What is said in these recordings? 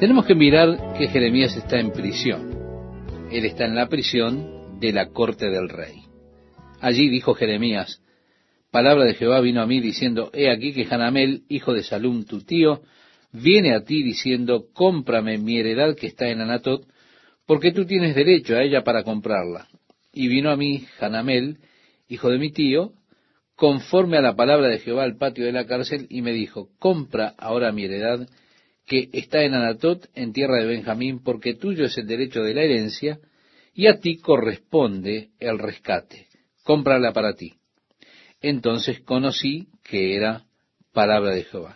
Tenemos que mirar que Jeremías está en prisión. Él está en la prisión de la corte del rey. Allí dijo Jeremías: palabra de Jehová vino a mí diciendo, he aquí que Hanamel, hijo de Salum, tu tío, viene a ti diciendo, cómprame mi heredad que está en Anatot, porque tú tienes derecho a ella para comprarla. Y vino a mí Hanamel, hijo de mi tío, conforme a la palabra de Jehová al patio de la cárcel, y me dijo, compra ahora mi heredad que está en Anatot, en tierra de Benjamín, porque tuyo es el derecho de la herencia, y a ti corresponde el rescate. Cómprala para ti. Entonces conocí que era palabra de Jehová.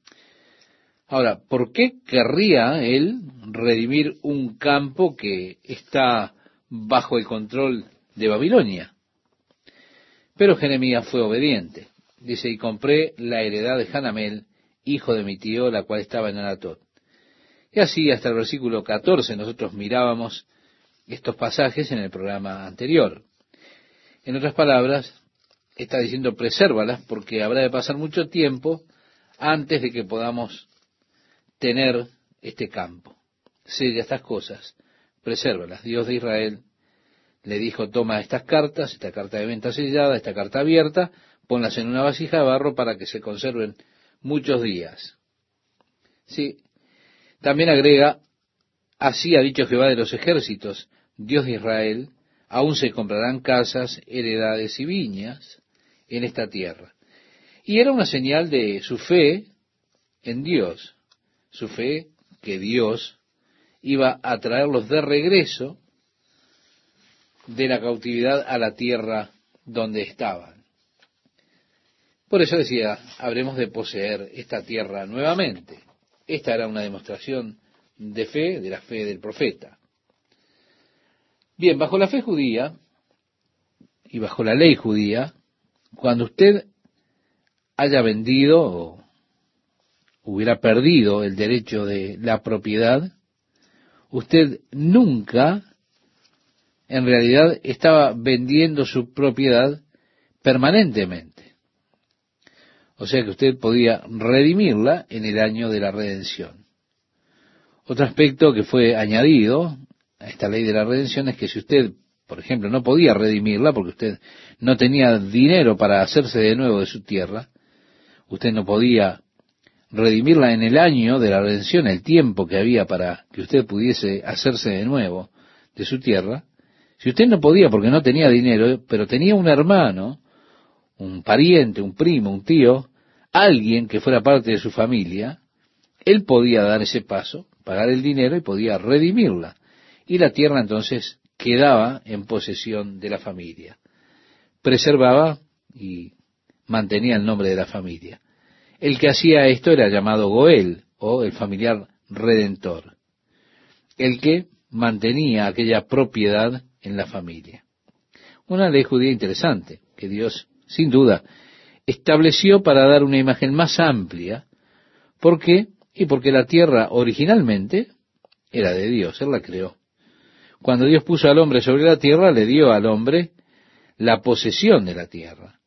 Ahora, ¿por qué querría él redimir un campo que está bajo el control de Babilonia? Pero Jeremías fue obediente. Dice, y compré la heredad de Hanamel, hijo de mi tío, la cual estaba en Anatot. Y así hasta el versículo 14 nosotros mirábamos estos pasajes en el programa anterior. En otras palabras, está diciendo presérvalas porque habrá de pasar mucho tiempo antes de que podamos tener este campo. Sella estas cosas, presérvalas. Dios de Israel le dijo, toma estas cartas, esta carta de venta sellada, esta carta abierta, ponlas en una vasija de barro para que se conserven muchos días. Sí, también agrega, así ha dicho Jehová de los ejércitos, Dios de Israel, aún se comprarán casas, heredades y viñas en esta tierra. Y era una señal de su fe en Dios, su fe que Dios iba a traerlos de regreso de la cautividad a la tierra donde estaban. Por eso decía, habremos de poseer esta tierra nuevamente. Esta era una demostración de fe, de la fe del profeta. Bien, bajo la fe judía y bajo la ley judía, cuando usted haya vendido o hubiera perdido el derecho de la propiedad, usted nunca, en realidad, estaba vendiendo su propiedad permanentemente. O sea que usted podía redimirla en el año de la redención. Otro aspecto que fue añadido a esta ley de la redención es que si usted, por ejemplo, no podía redimirla porque usted no tenía dinero para hacerse de nuevo de su tierra, usted no podía redimirla en el año de la redención, el tiempo que había para que usted pudiese hacerse de nuevo de su tierra. Si usted no podía porque no tenía dinero, pero tenía un hermano, un pariente, un primo, un tío, alguien que fuera parte de su familia, él podía dar ese paso, pagar el dinero y podía redimirla. Y la tierra entonces quedaba en posesión de la familia. Preservaba y mantenía el nombre de la familia. El que hacía esto era llamado Goel, o el familiar redentor. El que mantenía aquella propiedad en la familia. Una ley judía interesante, que Dios, sin duda, estableció para dar una imagen más amplia. ¿Por qué? Y porque la tierra originalmente era de Dios, Él la creó. Cuando Dios puso al hombre sobre la tierra, le dio al hombre la posesión de la tierra.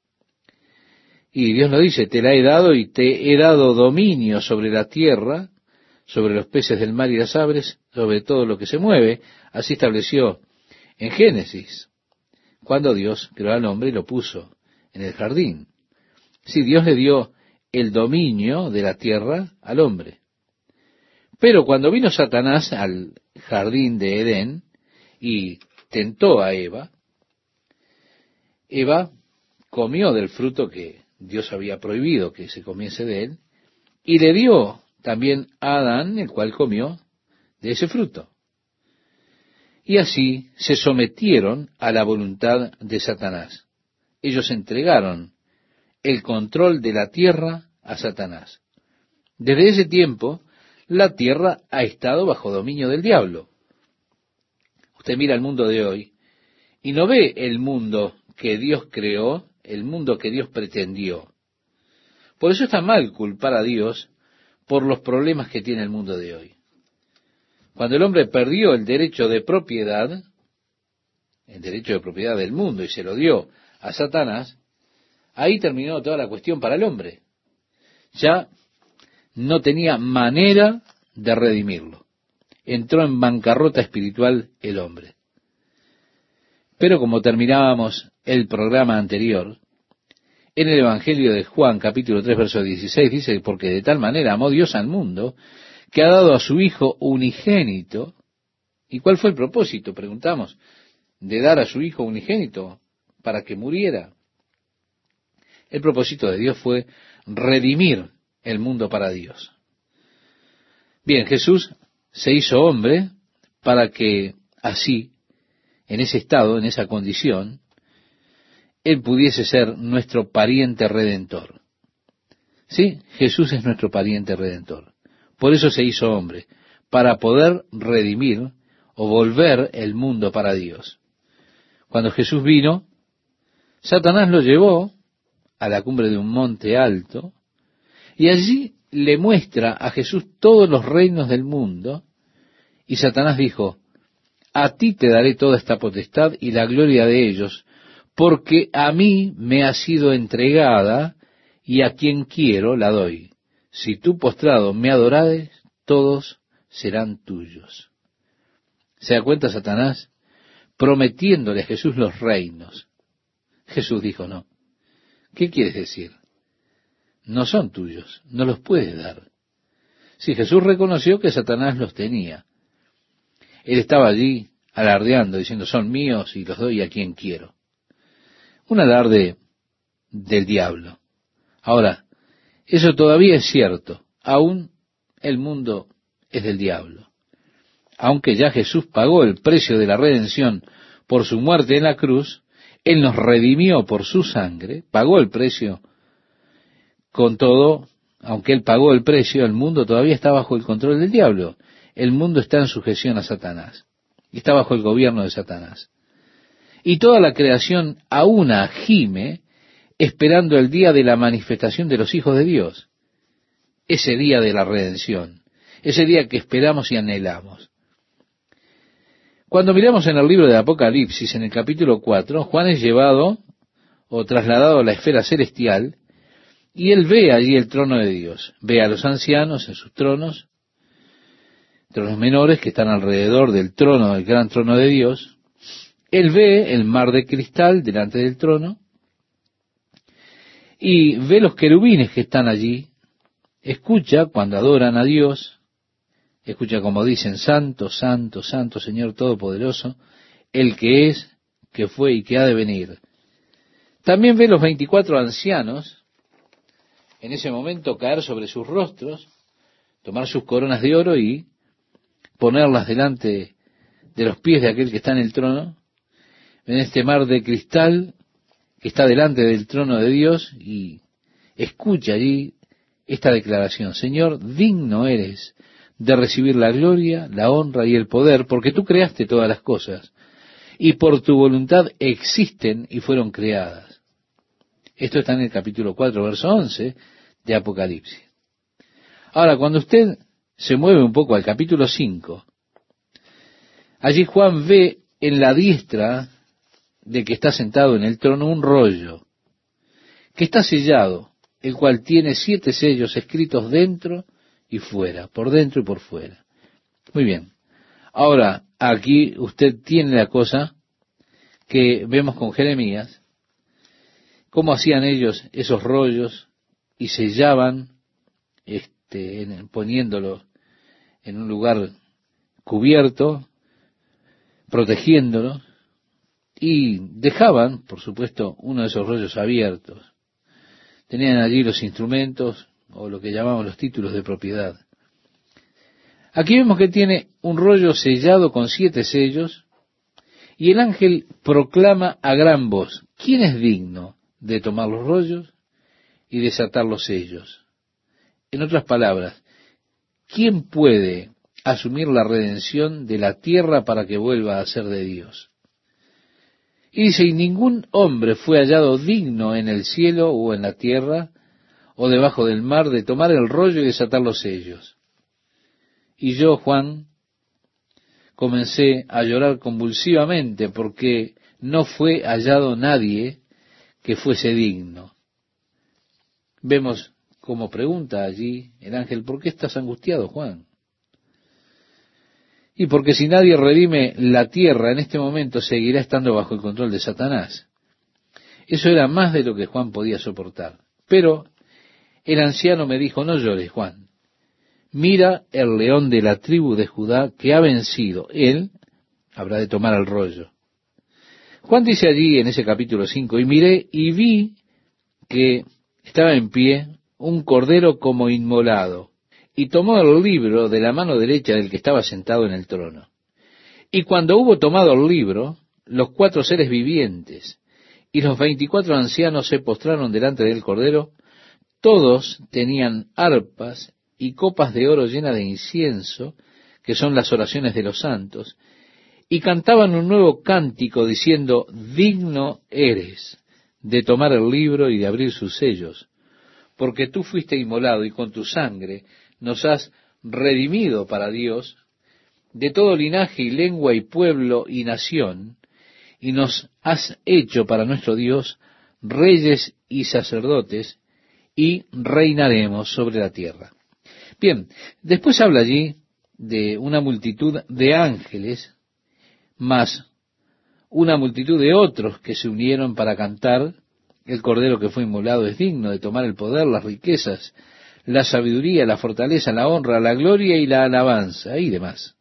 Y Dios lo dice, te la he dado y te he dado dominio sobre la tierra, sobre los peces del mar y las aves, sobre todo lo que se mueve. Así estableció en Génesis, cuando Dios creó al hombre y lo puso en el jardín. Sí, Dios le dio el dominio de la tierra al hombre. Pero cuando vino Satanás al jardín de Edén y tentó a Eva, Eva comió del fruto que Dios había prohibido que se comiese de él, y le dio también a Adán, el cual comió de ese fruto. Y así se sometieron a la voluntad de Satanás. Ellos entregaron el control de la tierra a Satanás. Desde ese tiempo, la tierra ha estado bajo dominio del diablo. Usted mira el mundo de hoy y no ve el mundo que Dios creó, el mundo que Dios pretendió. Por eso está mal culpar a Dios por los problemas que tiene el mundo de hoy. Cuando el hombre perdió el derecho de propiedad del mundo y se lo dio a Satanás, ahí terminó toda la cuestión para el hombre. Ya no tenía manera de redimirlo. Entró en bancarrota espiritual el hombre. Pero como terminábamos el programa anterior, en el Evangelio de Juan, capítulo 3, verso 16, dice, porque de tal manera amó Dios al mundo, que ha dado a su Hijo unigénito. ¿Y cuál fue el propósito? Preguntamos, de dar a su Hijo unigénito para que muriera. El propósito de Dios fue redimir el mundo para Dios. Bien, Jesús se hizo hombre para que así, en ese estado, en esa condición, Él pudiese ser nuestro pariente redentor. Sí, Jesús es nuestro pariente redentor. Por eso se hizo hombre, para poder redimir o volver el mundo para Dios. Cuando Jesús vino, Satanás lo llevó a la cumbre de un monte alto, y allí le muestra a Jesús todos los reinos del mundo, y Satanás dijo, a ti te daré toda esta potestad y la gloria de ellos, porque a mí me ha sido entregada, y a quien quiero la doy. Si tú postrado me adorares, todos serán tuyos. ¿Se da cuenta Satanás? Prometiéndole a Jesús los reinos. Jesús dijo, no. ¿Qué quieres decir? No son tuyos, no los puedes dar. Si Jesús reconoció que Satanás los tenía. Él estaba allí alardeando, diciendo, son míos y los doy a quien quiero. Un alarde del diablo. Ahora, eso todavía es cierto. Aún el mundo es del diablo. Aunque ya Jesús pagó el precio de la redención por su muerte en la cruz, Él nos redimió por su sangre, pagó el precio. Con todo, aunque Él pagó el precio, el mundo todavía está bajo el control del diablo. El mundo está en sujeción a Satanás. Está bajo el gobierno de Satanás. Y toda la creación aún gime esperando el día de la manifestación de los hijos de Dios. Ese día de la redención. Ese día que esperamos y anhelamos. Cuando miramos en el libro de Apocalipsis, en el capítulo 4, Juan es llevado o trasladado a la esfera celestial y él ve allí el trono de Dios. Ve a los ancianos en sus tronos menores que están alrededor del trono, del gran trono de Dios. Él ve el mar de cristal delante del trono y ve los querubines que están allí. Escucha cuando adoran a Dios. Escucha como dicen, Santo, Santo, Santo, Señor Todopoderoso, el que es, que fue y que ha de venir. También ve los 24 ancianos, en ese momento caer sobre sus rostros, tomar sus coronas de oro y ponerlas delante de los pies de aquel que está en el trono, en este mar de cristal que está delante del trono de Dios, y escucha allí esta declaración, Señor, digno eres de recibir la gloria, la honra y el poder, porque tú creaste todas las cosas, y por tu voluntad existen y fueron creadas. Esto está en el capítulo 4, verso 11 de Apocalipsis. Ahora, cuando usted se mueve un poco al capítulo 5, allí Juan ve en la diestra del que está sentado en el trono un rollo, que está sellado, el cual tiene 7 sellos escritos dentro y fuera, por dentro y por fuera. Muy bien. Ahora, aquí usted tiene la cosa que vemos con Jeremías, cómo hacían ellos esos rollos y sellaban, poniéndolo en un lugar cubierto, protegiéndolo, y dejaban, por supuesto, uno de esos rollos abiertos. Tenían allí los instrumentos, o lo que llamamos los títulos de propiedad. Aquí vemos que tiene un rollo sellado con 7 sellos, y el ángel proclama a gran voz, ¿quién es digno de tomar los rollos y desatar los sellos? En otras palabras, ¿quién puede asumir la redención de la tierra para que vuelva a ser de Dios? Y dice, y ningún hombre fue hallado digno en el cielo o en la tierra o debajo del mar de tomar el rollo y desatar los sellos. Y yo, Juan, comencé a llorar convulsivamente porque no fue hallado nadie que fuese digno. Vemos como pregunta allí el ángel, ¿por qué estás angustiado, Juan? Y porque si nadie redime la tierra en este momento, seguirá estando bajo el control de Satanás. Eso era más de lo que Juan podía soportar. Pero el anciano me dijo, no llores, Juan. Mira el león de la tribu de Judá que ha vencido. Él habrá de tomar el rollo. Juan dice allí en ese capítulo 5, y miré y vi que estaba en pie un cordero como inmolado, y tomó el libro de la mano derecha del que estaba sentado en el trono. Y cuando hubo tomado el libro, los 4 seres vivientes y los 24 ancianos se postraron delante del cordero. Todos tenían arpas y copas de oro llenas de incienso, que son las oraciones de los santos, y cantaban un nuevo cántico diciendo, digno eres de tomar el libro y de abrir sus sellos, porque tú fuiste inmolado y con tu sangre nos has redimido para Dios de todo linaje y lengua y pueblo y nación, y nos has hecho para nuestro Dios reyes y sacerdotes, y reinaremos sobre la tierra. Bien, después habla allí de una multitud de ángeles, más una multitud de otros que se unieron para cantar, el cordero que fue inmolado es digno de tomar el poder, las riquezas, la sabiduría, la fortaleza, la honra, la gloria y la alabanza, y demás.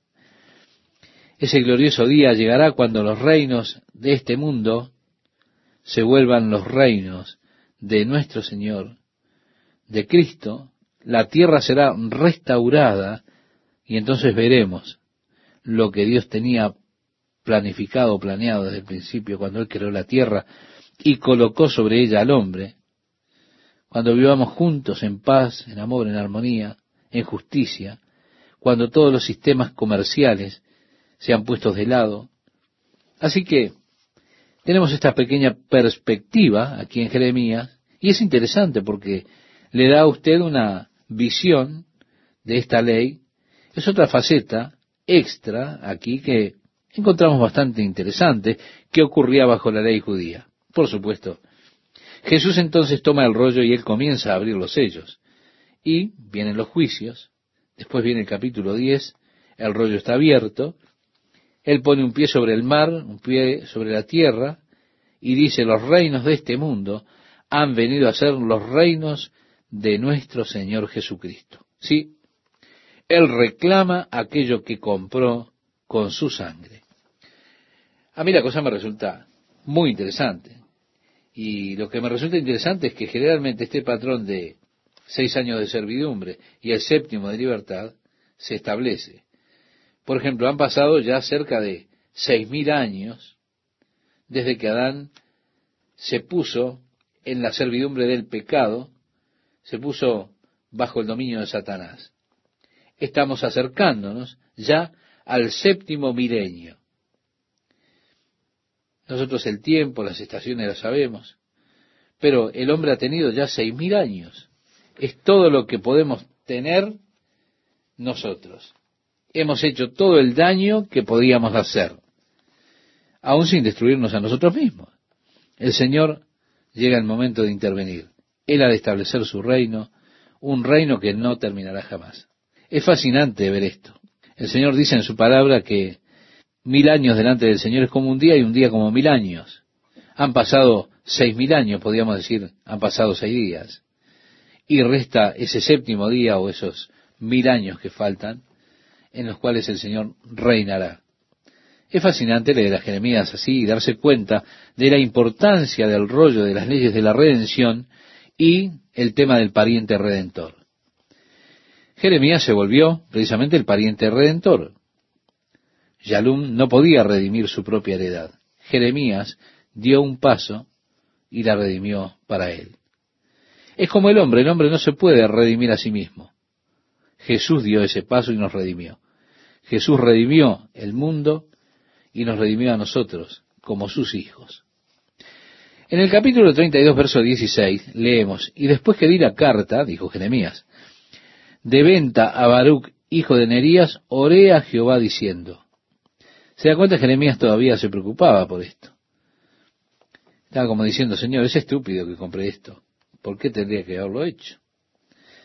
Ese glorioso día llegará cuando los reinos de este mundo se vuelvan los reinos de nuestro Señor, de Cristo. La tierra será restaurada y entonces veremos lo que Dios tenía planificado, planeado desde el principio, cuando Él creó la tierra y colocó sobre ella al hombre, cuando vivamos juntos en paz, en amor, en armonía, en justicia, cuando todos los sistemas comerciales sean puestos de lado. Así que tenemos esta pequeña perspectiva aquí en Jeremías, y es interesante porque le da a usted una visión de esta ley. Es otra faceta extra aquí que encontramos bastante interesante que ocurría bajo la ley judía. Por supuesto, Jesús entonces toma el rollo y Él comienza a abrir los sellos. Y vienen los juicios, después viene el capítulo 10, el rollo está abierto, Él pone un pie sobre el mar, un pie sobre la tierra, y dice, los reinos de este mundo han venido a ser los reinos de nuestro Señor Jesucristo. Sí, Él reclama aquello que compró con su sangre. A mí la cosa me resulta muy interesante. Y lo que me resulta interesante es que generalmente este patrón de 6 años de servidumbre y el 7º de libertad se establece. Por ejemplo, han pasado ya cerca de 6.000 años desde que Adán se puso en la servidumbre del pecado, se puso bajo el dominio de Satanás. Estamos acercándonos ya al 7º milenio. Nosotros el tiempo, las estaciones las sabemos, pero el hombre ha tenido ya 6.000 años. Es todo lo que podemos tener nosotros. Hemos hecho todo el daño que podíamos hacer, aún sin destruirnos a nosotros mismos. El Señor llega el momento de intervenir. Él ha de establecer su reino, un reino que no terminará jamás. Es fascinante ver esto. El Señor dice en su palabra que 1.000 años delante del Señor es como un día y un día como 1.000 años. Han pasado 6.000 años, podríamos decir, han pasado 6 días. Y resta ese 7º día o esos 1.000 años que faltan, en los cuales el Señor reinará. Es fascinante leer a Jeremías así y darse cuenta de la importancia del rollo de las leyes de la redención y el tema del pariente redentor. Jeremías se volvió precisamente el pariente redentor. Yalum no podía redimir su propia heredad. Jeremías dio un paso y la redimió para él. Es como el hombre no se puede redimir a sí mismo. Jesús dio ese paso y nos redimió. Jesús redimió el mundo y nos redimió a nosotros como sus hijos. En el capítulo 32, verso 16, leemos, y después que di la carta, dijo Jeremías, de venta a Baruc, hijo de Nerías, oré a Jehová diciendo. Se da cuenta, Jeremías todavía se preocupaba por esto. Estaba como diciendo, Señor, es estúpido que compré esto. ¿Por qué tendría que haberlo hecho?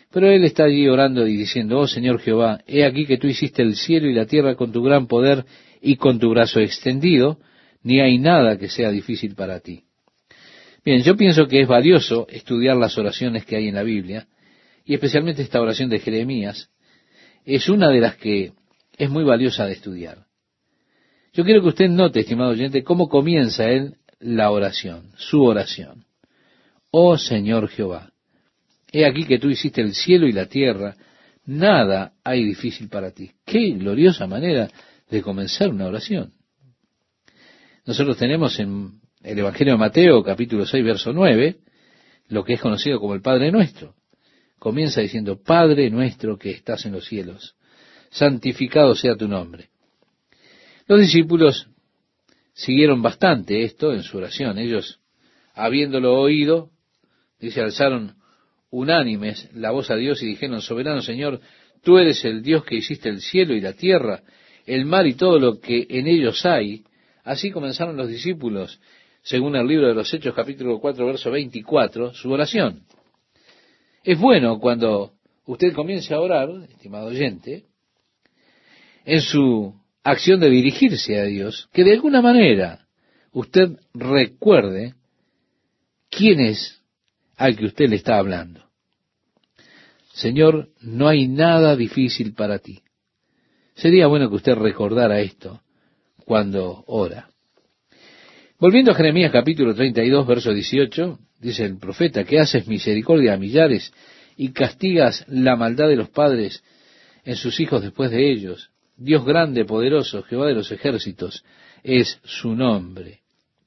Pero él está allí orando y diciendo, oh Señor Jehová, he aquí que tú hiciste el cielo y la tierra con tu gran poder y con tu brazo extendido, ni hay nada que sea difícil para ti. Bien, yo pienso que es valioso estudiar las oraciones que hay en la Biblia, y especialmente esta oración de Jeremías, es una de las que es muy valiosa de estudiar. Yo quiero que usted note, estimado oyente, cómo comienza él la oración, su oración. Oh Señor Jehová, he aquí que tú hiciste el cielo y la tierra, nada hay difícil para ti. Qué gloriosa manera de comenzar una oración. Nosotros tenemos en el Evangelio de Mateo, capítulo 6, verso 9, lo que es conocido como el Padre Nuestro. Comienza diciendo, Padre nuestro que estás en los cielos, santificado sea tu nombre. Los discípulos siguieron bastante esto en su oración. Ellos, habiéndolo oído, dice, alzaron unánimes la voz a Dios y dijeron, soberano Señor, tú eres el Dios que hiciste el cielo y la tierra, el mar y todo lo que en ellos hay. Así comenzaron los discípulos, según el libro de los Hechos, capítulo 4, verso 24, su oración. Es bueno cuando usted comience a orar, estimado oyente, en su acción de dirigirse a Dios, que de alguna manera usted recuerde quién es al que usted le está hablando. Señor, no hay nada difícil para ti. Sería bueno que usted recordara esto cuando ora. Volviendo a Jeremías capítulo 32, verso 18, dice el profeta, que haces misericordia a millares y castigas la maldad de los padres en sus hijos después de ellos. Dios grande, poderoso, Jehová de los ejércitos, es su nombre.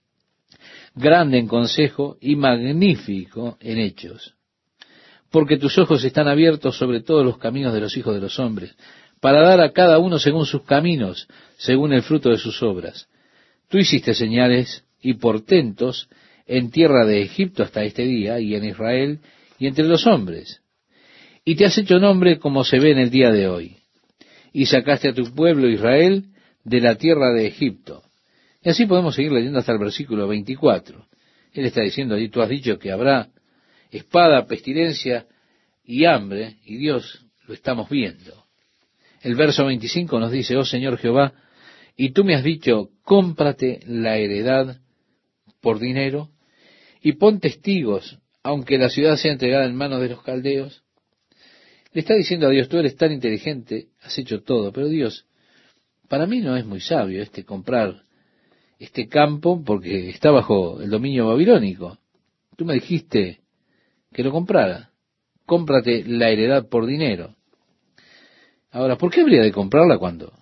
Grande en consejo y magnífico en hechos. Porque tus ojos están abiertos sobre todos los caminos de los hijos de los hombres, para dar a cada uno según sus caminos, según el fruto de sus obras. Tú hiciste señales y portentos en tierra de Egipto hasta este día, y en Israel, y entre los hombres. Y te has hecho nombre como se ve en el día de hoy. Y sacaste a tu pueblo Israel de la tierra de Egipto. Y así podemos seguir leyendo hasta el versículo 24. Él está diciendo allí, tú has dicho que habrá espada, pestilencia y hambre, y Dios lo estamos viendo. El verso 25 nos dice, oh Señor Jehová, y tú me has dicho, cómprate la heredad por dinero, y pon testigos, aunque la ciudad sea entregada en manos de los caldeos. Le está diciendo a Dios, tú eres tan inteligente, has hecho todo, pero Dios, para mí no es muy sabio comprar este campo porque está bajo el dominio babilónico. Tú me dijiste que lo comprara. Cómprate la heredad por dinero. Ahora, ¿por qué habría de comprarla cuando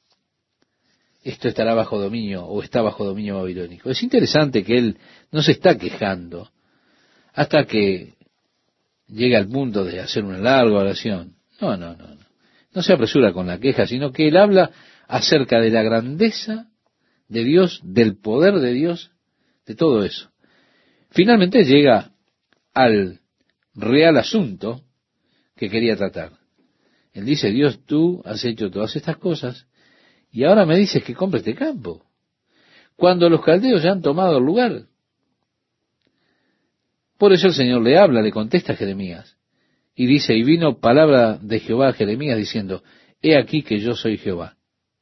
esto estará bajo dominio o está bajo dominio babilónico? Es interesante que él no se está quejando hasta que llega al punto de hacer una larga oración. No. No se apresura con la queja, sino que él habla acerca de la grandeza de Dios, del poder de Dios, de todo eso. Finalmente llega al real asunto que quería tratar. Él dice, Dios, tú has hecho todas estas cosas y ahora me dices que compre este campo, cuando los caldeos ya han tomado el lugar. Por eso el Señor le habla, le contesta a Jeremías, y dice, y vino palabra de Jehová a Jeremías diciendo, he aquí que yo soy Jehová,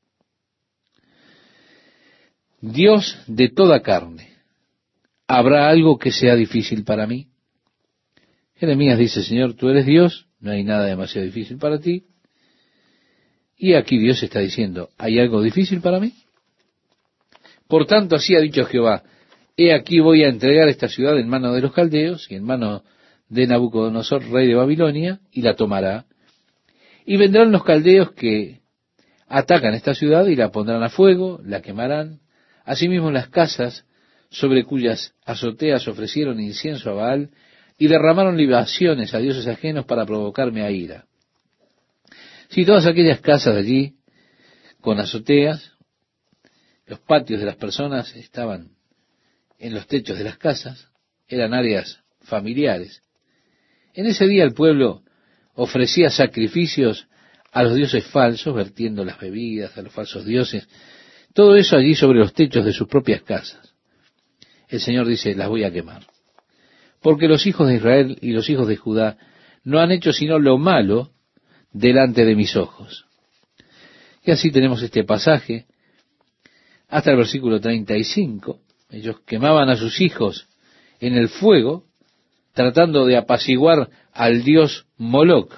Dios de toda carne. ¿Habrá algo que sea difícil para mí? Jeremías dice, Señor, tú eres Dios, no hay nada demasiado difícil para ti. Y aquí Dios está diciendo, ¿hay algo difícil para mí? Por tanto, así ha dicho Jehová, he aquí voy a entregar esta ciudad en manos de los caldeos y en manos de Nabucodonosor, rey de Babilonia, y la tomará. Y vendrán los caldeos que atacan esta ciudad y la pondrán a fuego, la quemarán. Asimismo las casas sobre cuyas azoteas ofrecieron incienso a Baal y derramaron libaciones a dioses ajenos para provocarme a ira. Si todas aquellas casas de allí, con azoteas, los patios de las personas estaban en los techos de las casas, eran áreas familiares. En ese día el pueblo ofrecía sacrificios a los dioses falsos, vertiendo las bebidas a los falsos dioses, todo eso allí sobre los techos de sus propias casas. El Señor dice, las voy a quemar. Porque los hijos de Israel y los hijos de Judá no han hecho sino lo malo delante de mis ojos. Y así tenemos este pasaje hasta el versículo 35. Ellos quemaban a sus hijos en el fuego, tratando de apaciguar al dios Moloc.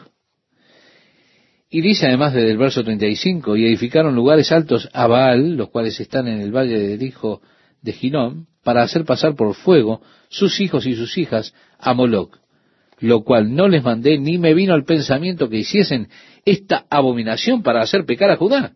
Y dice además desde el verso 35, y edificaron lugares altos a Baal, los cuales están en el valle del hijo de Hinnom, para hacer pasar por fuego sus hijos y sus hijas a Moloc, lo cual no les mandé, ni me vino al pensamiento que hiciesen esta abominación para hacer pecar a Judá.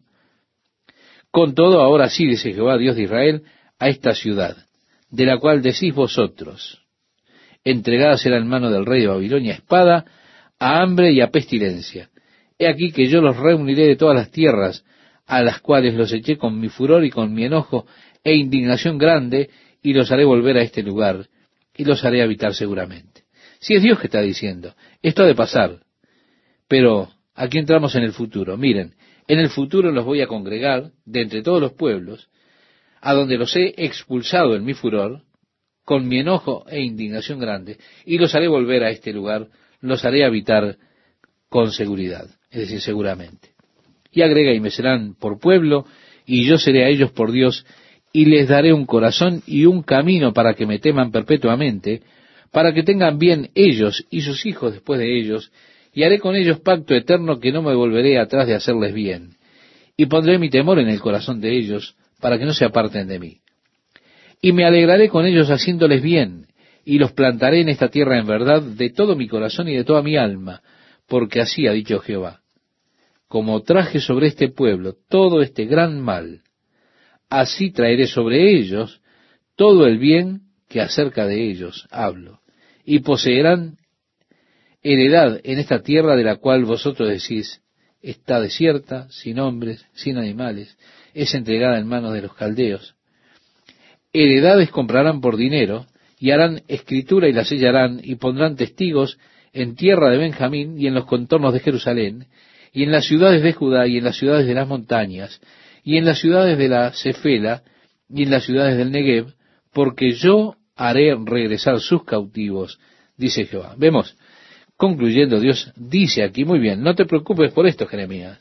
Con todo, ahora sí, dice Jehová, Dios de Israel, a esta ciudad, de la cual decís vosotros, entregada será en mano del rey de Babilonia a espada, a hambre y a pestilencia. He aquí que yo los reuniré de todas las tierras, a las cuales los eché con mi furor y con mi enojo e indignación grande, y los haré volver a este lugar, y los haré habitar seguramente. Si es Dios que está diciendo, esto ha de pasar, pero aquí entramos en el futuro. Miren, en el futuro los voy a congregar de entre todos los pueblos, a donde los he expulsado en mi furor, con mi enojo e indignación grande, y los haré volver a este lugar, los haré habitar con seguridad, es decir, seguramente. Y agrega, y me serán por pueblo, y yo seré a ellos por Dios, y les daré un corazón y un camino para que me teman perpetuamente, para que tengan bien ellos y sus hijos después de ellos, y haré con ellos pacto eterno que no me volveré atrás de hacerles bien. Y pondré mi temor en el corazón de ellos, para que no se aparten de mí. Y me alegraré con ellos haciéndoles bien, y los plantaré en esta tierra en verdad de todo mi corazón y de toda mi alma, porque así ha dicho Jehová. Como traje sobre este pueblo todo este gran mal, así traeré sobre ellos todo el bien que acerca de ellos hablo, y poseerán heredad en esta tierra de la cual vosotros decís, está desierta, sin hombres, sin animales, es entregada en manos de los caldeos. Heredades comprarán por dinero, y harán escritura y la sellarán, y pondrán testigos en tierra de Benjamín y en los contornos de Jerusalén, y en las ciudades de Judá y en las ciudades de las montañas, y en las ciudades de la Cefela y en las ciudades del Negev, porque yo haré regresar sus cautivos, dice Jehová. Vemos, concluyendo, Dios dice aquí, muy bien, no te preocupes por esto, Jeremías.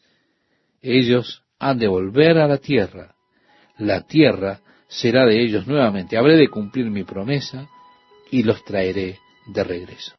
Ellos han de volver a la tierra será de ellos nuevamente. Habré de cumplir mi promesa y los traeré de regreso.